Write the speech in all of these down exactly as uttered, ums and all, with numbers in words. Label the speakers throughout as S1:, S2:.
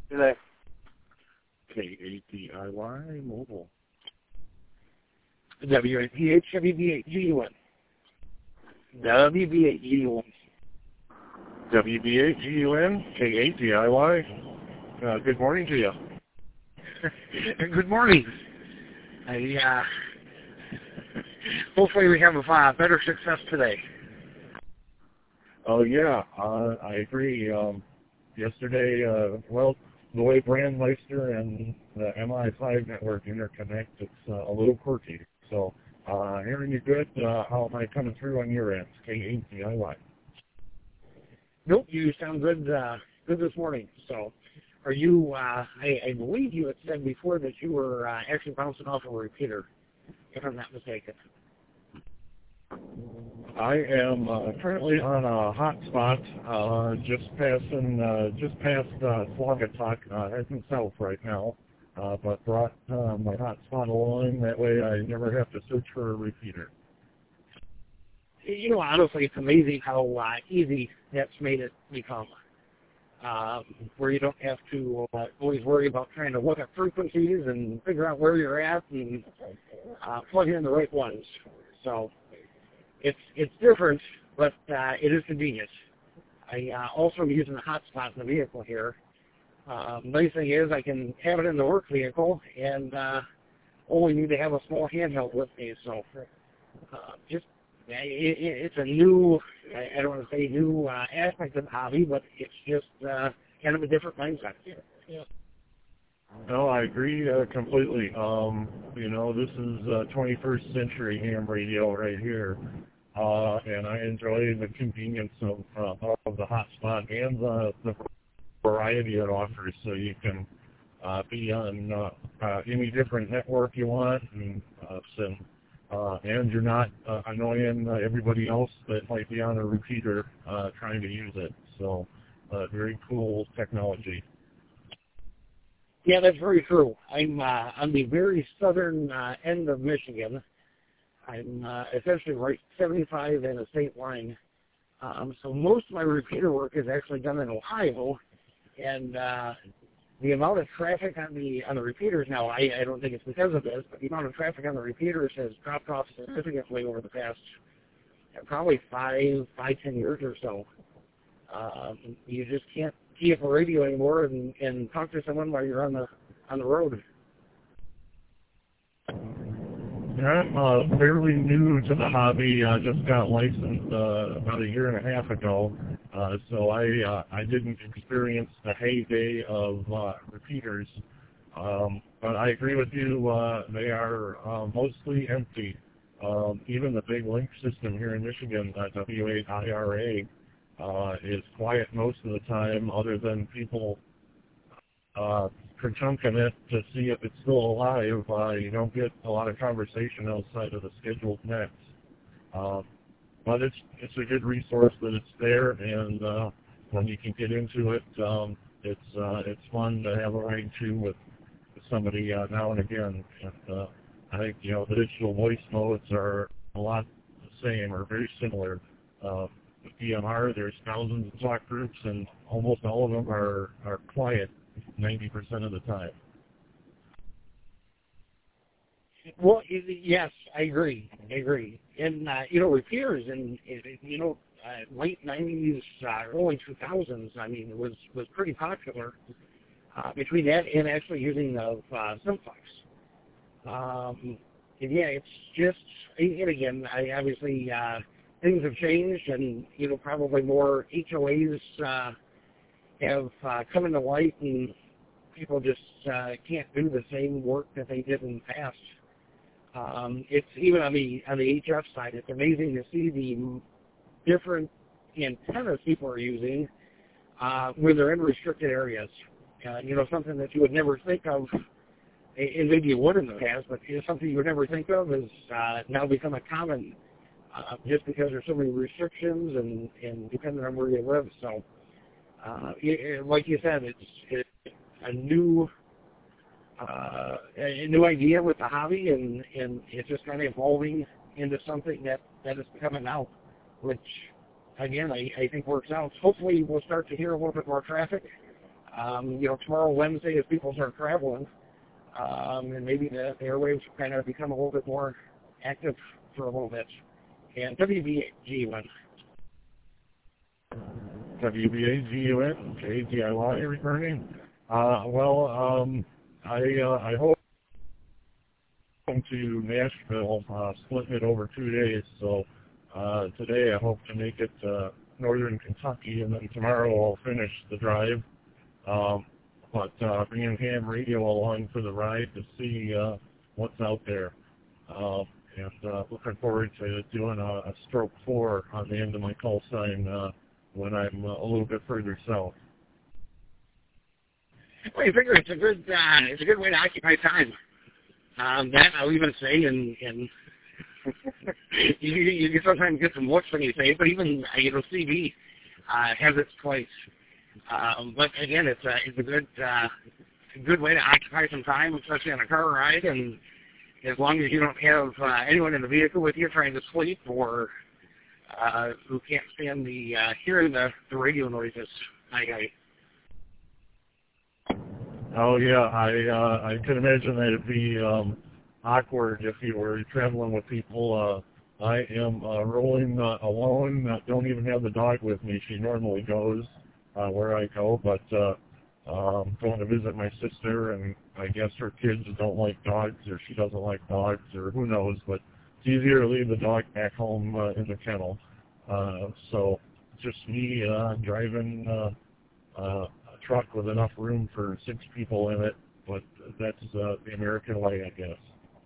S1: today?
S2: K A T I Y Mobile.
S3: W A P H, W B eight G U N. W B eight G U N.
S2: W B eight G U N, K A T I Y. Uh, good morning to you.
S3: Good morning. I, uh, hopefully we have a uh, better success today.
S2: Oh, yeah, uh, I agree. Um, yesterday, uh, well, the way Brandmeister and the M I five network interconnect, it's uh, a little quirky. So, uh, hearing you good, uh, how am I coming through on your end? K A T I Y.
S3: Nope, you sound good, uh, good this morning. So, are you, uh, I, I believe you had said before that you were uh, actually bouncing off a repeater, if I'm not mistaken.
S2: I am uh, currently on a hotspot, uh, just passing, uh, just past uh, Swagatok, uh, heading south right now. Uh, but brought uh, my hotspot along. That way, I never have to search for a repeater.
S3: You know, honestly, it's amazing how uh, easy that's made it become. Uh, where you don't have to uh, always worry about trying to look at frequencies and figure out where you're at and uh, plug in the right ones. So it's it's different, but uh, it is convenient. I uh, also am using the hotspot in the vehicle here. Uh, nice thing is I can have it in the work vehicle and uh, only need to have a small handheld with me. So uh, just it, it, it's a new, I, I don't want to say new uh, aspect of the hobby, but it's just uh, kind of a different mindset. Yeah.
S2: No, I agree uh, completely. Um, you know, this is uh, twenty-first century ham radio right here. Uh, and I enjoy the convenience of, uh, of the hotspot and the, the variety it offers, so you can uh, be on uh, uh, any different network you want, and, uh, so, uh, and you're not uh, annoying uh, everybody else that might be on a repeater uh, trying to use it. So, uh, very cool technology.
S3: Yeah, that's very true. I'm uh, on the very southern uh, end of Michigan. I'm uh, essentially right seventy-five and a state line. Um, so most of my repeater work is actually done in Ohio, and uh, the amount of traffic on the on the repeaters now, I, I don't think it's because of this, but the amount of traffic on the repeaters has dropped off significantly over the past uh, probably five, five, ten years or so. Uh, you just can't key up a radio anymore and, and talk to someone while you're on the on the road.
S2: Yeah, I'm uh, fairly new to the hobby. I just got licensed uh, about a year and a half ago, uh, so I uh, I didn't experience the heyday of uh, repeaters. Um, but I agree with you. Uh, they are uh, mostly empty. Um, even the big link system here in Michigan, uh, W eight I R A, uh, is quiet most of the time, other than people uh, chunking it to see if it's still alive. Uh, you don't get a lot of conversation outside of the scheduled nets. Uh, but it's it's a good resource that it's there, and uh, when you can get into it, um, it's uh, it's fun to have a ride to with, with somebody uh, now and again. And, uh, I think you know the digital voice modes are a lot the same or very similar. Uh, with D M R, there's thousands of talk groups, and almost all of them are are quiet ninety percent of the time.
S3: Well, yes, I agree. I agree. And, uh, you know, repeaters in, you know, uh, late nineties, uh, early two thousands, I mean, it was, was pretty popular uh, between that and actually using the uh, Simplex. Um, and, yeah, it's just, and again, I obviously, uh, things have changed, and, you know, probably more H O As uh, have uh, come into light, and people just uh, can't do the same work that they did in the past. Um, it's even on the on the H F side, it's amazing to see the different antennas people are using uh, when they're in restricted areas. Uh, you know, something that you would never think of, and maybe you would in the past, but you know, something you would never think of has uh, now become a common uh, just because there's so many restrictions and, and depending on where you live. So, uh, it, like you said, it's, it's a new uh, a new idea with the hobby, and, and it's just kind of evolving into something that, that is becoming now, which, again, I, I think works out. Hopefully we'll start to hear a little bit more traffic Um, you know, tomorrow, Wednesday, as people start traveling, um, and maybe the, the airwaves kind of become a little bit more active for a little bit. And W B G U N.
S2: W B A G U N, J D I Y returning. Uh, well, um, I uh, I hope to Nashville, uh, splitting it over two days. So uh, today I hope to make it to northern Kentucky, and then tomorrow I'll finish the drive. Um, but uh, bringing ham radio along for the ride to see uh, what's out there. Uh, and uh, looking forward to doing a, a stroke four on the end of my call sign uh, when I'm uh, a little bit further south.
S3: Well, you figure it's a good uh, it's a good way to occupy time. Um, that I'll even say, and, and you, you can sometimes get some looks when you say it, but even uh, you know C B uh, has its place. Um, but again, it's a it's a good uh, a good way to occupy some time, especially on a car ride, and as long as you don't have uh, anyone in the vehicle with you trying to sleep or uh, who can't stand the uh, hearing the, the radio noises. I, I
S2: Oh yeah, I uh, I can imagine that it'd be um, awkward if you were traveling with people. Uh, I am uh, rolling uh, alone. Uh, don't even have the dog with me. She normally goes uh, where I go, but uh, um, going to visit my sister, and I guess her kids don't like dogs, or she doesn't like dogs, or who knows. But it's easier to leave the dog back home uh, in the kennel. Uh, so just me uh, driving. Uh, uh, truck with enough room for six people in it, but that's uh, the American way, I guess.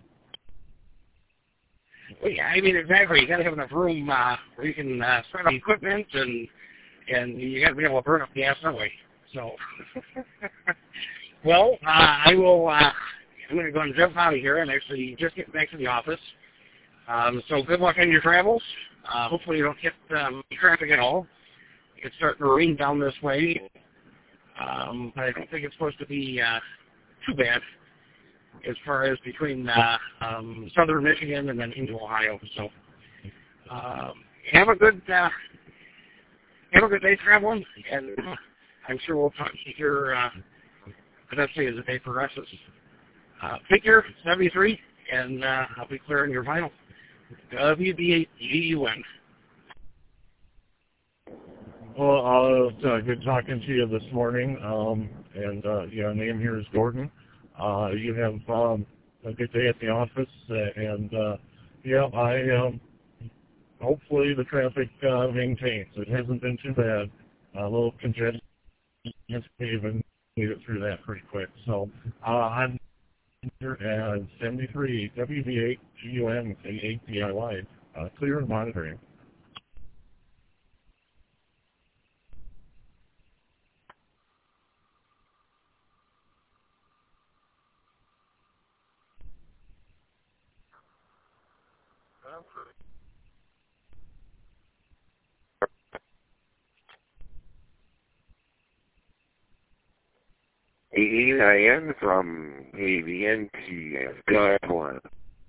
S3: Well, yeah, I mean, exactly. You got to have enough room uh, where you can uh, set up equipment, and and you got to be able to burn up gas that way. So, well, uh, I will. Uh, I'm going to go and jump out of here and actually just get back to the office. Um, so, good luck on your travels. Uh, hopefully, you don't hit um, traffic at all. It's starting to rain down this way. Um, I don't think it's supposed to be uh, too bad as far as between uh, um, southern Michigan and then into Ohio. So um, have a good uh, have a good day traveling, and I'm sure we'll talk to you here uh, eventually as the day progresses. Uh, figure seventy-three, and uh, I'll be clearing your final. W B A G U N.
S2: Well, uh, it's uh, good talking to you this morning, um, and uh, your name here is Gordon. Uh, you have um, a good day at the office, uh, and uh, yeah, I um, hopefully the traffic uh, maintains. It hasn't been too bad. A little congestion, even made it through that pretty quick. So uh, I'm here at seventy-three W B eight G U N A eight D I Y, uh, clear and monitoring.
S1: A E I N from A V N T S one.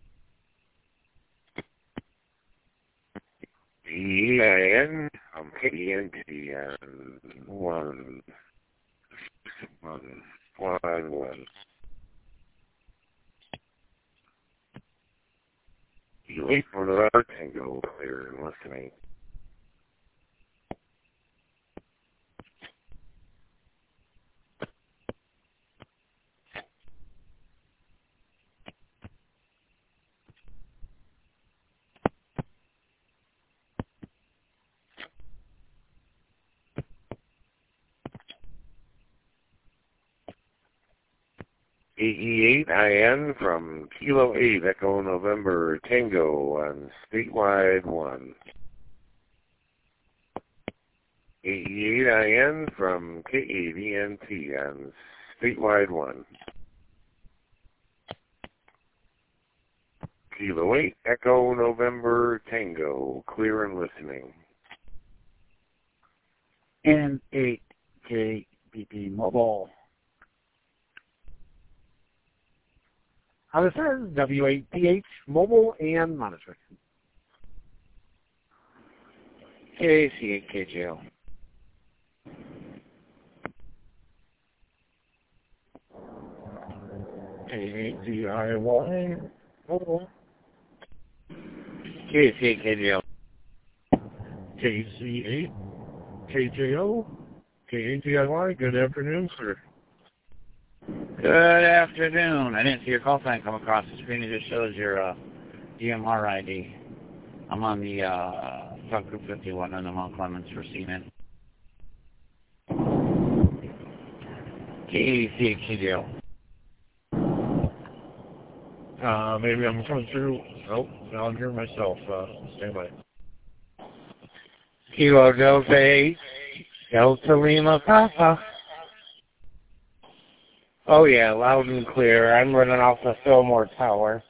S1: A E I N from K E N T one. One. One. One. You wait for the route and go clear and listening. A E eight I N from Kilo eight Echo November Tango on Statewide one. A E eight I N from K A V N T on Statewide one. Kilo eight Echo November Tango, clear and listening.
S4: N eight K B P Mobile. How this is W eight P H Mobile and Monitoring.
S1: K C eight K J L.
S2: K eight D I Y mobile.
S3: K C eight K J O.
S2: K C eight K J O. K eight D I Y. Good afternoon, sir.
S3: Good afternoon. I didn't see your call sign come across the screen. It just shows your uh, D M R I D. I'm on the uh, subgroup fifty-one on the Mount Clemens for C N N. K C eight K J O.
S2: Uh, maybe I'm coming through. Oh, now I'm here myself. Uh, stand by.
S3: Kilo Delta eight, Delta Lima Papa. Oh yeah, loud and clear. I'm running off the Fillmore Tower.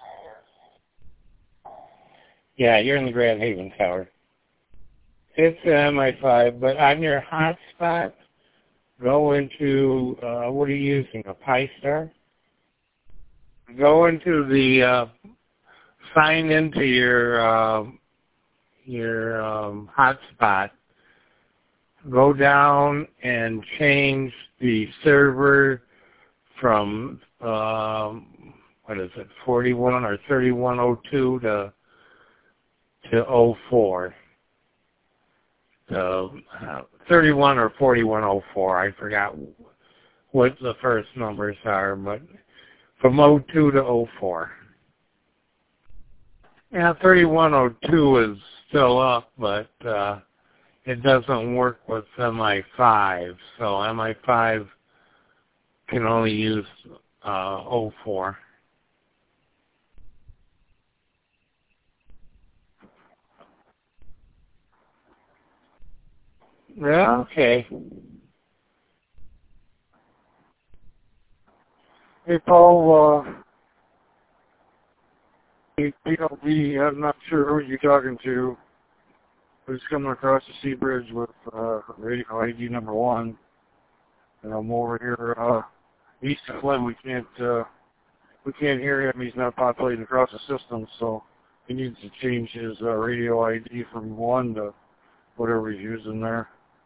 S3: Yeah, you're in the Grand Haven Tower. It's an M I five, but on your hotspot, go into, uh, what are you using, a Pi Star? Go into the, uh, sign into your, uh, your um, hotspot. Go down and change the server from, um, what is it, forty-one or thirty-one oh two to to oh four. So, uh, thirty-one or forty-one oh four, I forgot what the first numbers are, but from oh two to oh four. Yeah, thirty-one oh two is still up, but uh, it doesn't work with M I five, so M I five can only use uh, oh four. Yeah, okay.
S5: Hey, Paul, uh, P L B, I'm not sure who you're talking to, but it's coming across the Sea Bridge with uh, radio I D number one. And I'm over here uh, east of Flynn. We can't, uh, we can't hear him. He's not populating across the system, so he needs to change his uh, radio I D from one to whatever he's using there.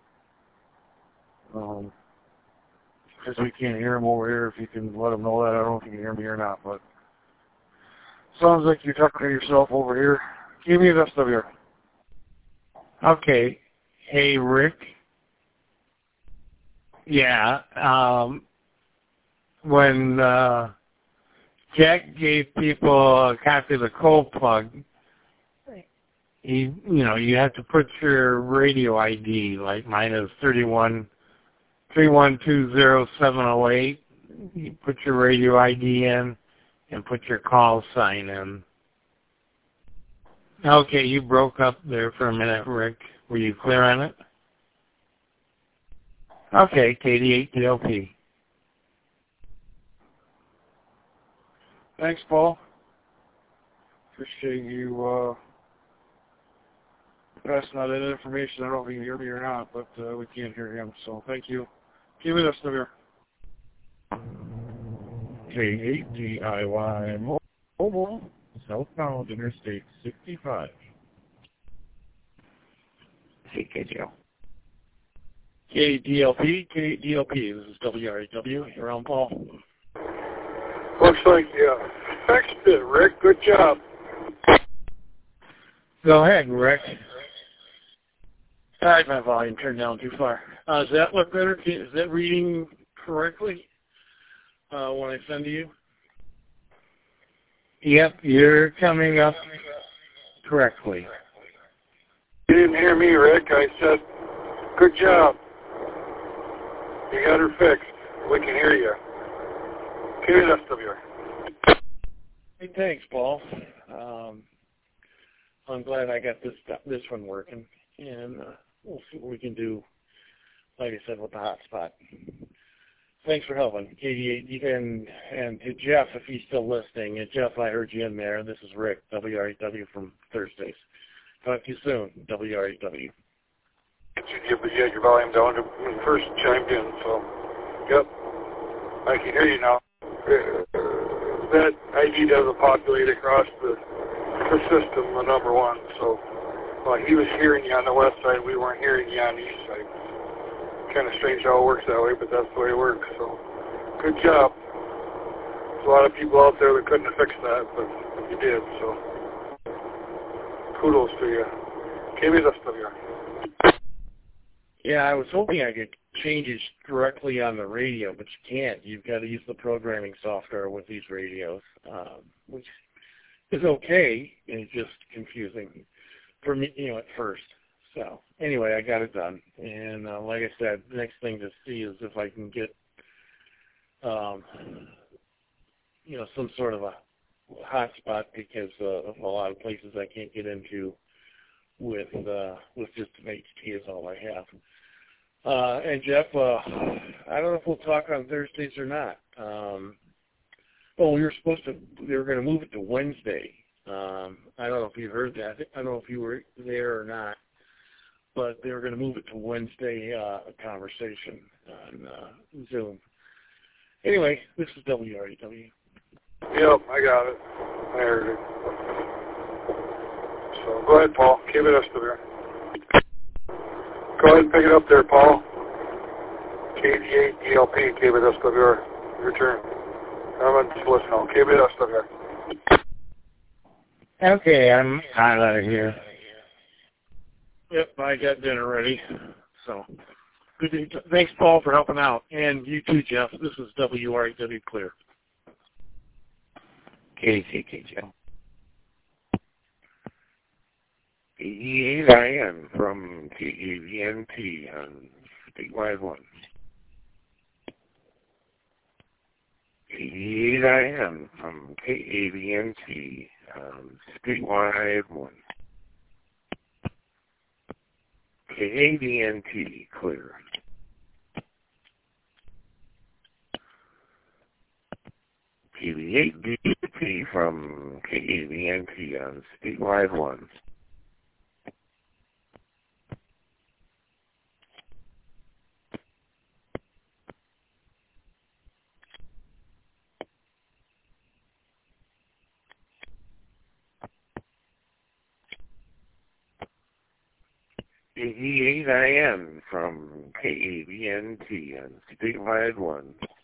S5: Um, because we can't hear him over here. If you can let him know that, I don't know if you can hear me or not, but sounds like you're talking to yourself over here. Give me this stuff here.
S3: Okay. Hey, Rick. Yeah. Um, when uh, Jack gave people a copy of the cold plug, you you know you have to put your radio I D. Like mine is thirty-one. three one two zero seven zero eight. You put your radio I D in and put your call sign in. Okay, you broke up there for a minute, Rick. Were you clear on it? Okay, K D eight D L P.
S5: Thanks, Paul. Appreciate you uh, passing out that information. I don't know if you can hear me or not, but uh, we can't hear him, so thank you. Give me this stuff here.
S2: K eight D I Y mobile, southbound Interstate sixty-five.
S3: C K J O.
S5: K D L P, K D L P. This is W R A W. You're on, Paul.
S6: Looks like you fixed it, Rick. Good job.
S3: Go ahead, Rick.
S5: I have my volume turned down too far. Uh, does that look better? Is that reading correctly uh, when I send to you?
S3: Yep, you're coming up correctly.
S6: You didn't hear me, Rick. I said, good job. You got her fixed. We can hear you. Give me this of you.
S5: Hey, thanks, Paul. Um, I'm glad I got this this one working, and uh, we'll see what we can do, like I said, with the hotspot. Thanks for helping, K D eight, and, and to Jeff, if he's still listening. And Jeff, I heard you in there. This is Rick, W R A W from Thursdays. Talk to you soon, W R A W.
S6: You had your volume down when you first chimed in, so, yep. I can hear you now. That I D doesn't populate across the, the system, the number one, so well, he was hearing you on the west side, we weren't hearing you on the east side. Kind of strange how it works that way, but that's the way it works, so good job. There's a lot of people out there that couldn't have fixed that, but you did, so kudos to you. K B S W.
S5: Yeah, I was hoping I could change it directly on the radio, but you can't. You've got to use the programming software with these radios, um, which is okay. It's just confusing for me, you know, at first. So anyway, I got it done, and uh, like I said, the next thing to see is if I can get, um, you know, some sort of a hotspot, because uh, of a lot of places I can't get into with uh, with just an H T is all I have. Uh, and Jeff, uh, I don't know if we'll talk on Thursdays or not. Um, oh, we were supposed to, they were going to move it to Wednesday. Um, I don't know if you heard that. I don't know if you were there or not, but they were going to move it to Wednesday, uh, a conversation on uh, Zoom. Anyway, this is W R E W.
S6: Yep, I got it. I heard it. So go ahead, Paul. Keep it us to there. Go ahead and pick it up there, Paul. K D eight E L P, K B S W R. Your turn. I'm just listening. K B S W R.
S3: Okay, I'm out of here.
S5: Yep, I got dinner ready. So, good. Thanks, Paul, for helping out. And you too, Jeff. This is W R E W Clear.
S1: K C K J. E eight I N from K A V N T on Statewide one. E eight I N from K A V N T on Statewide one. K A V N T clear. K V eight B P from K A V N T on Statewide one. E eight I N from K A V N T on Statewide one.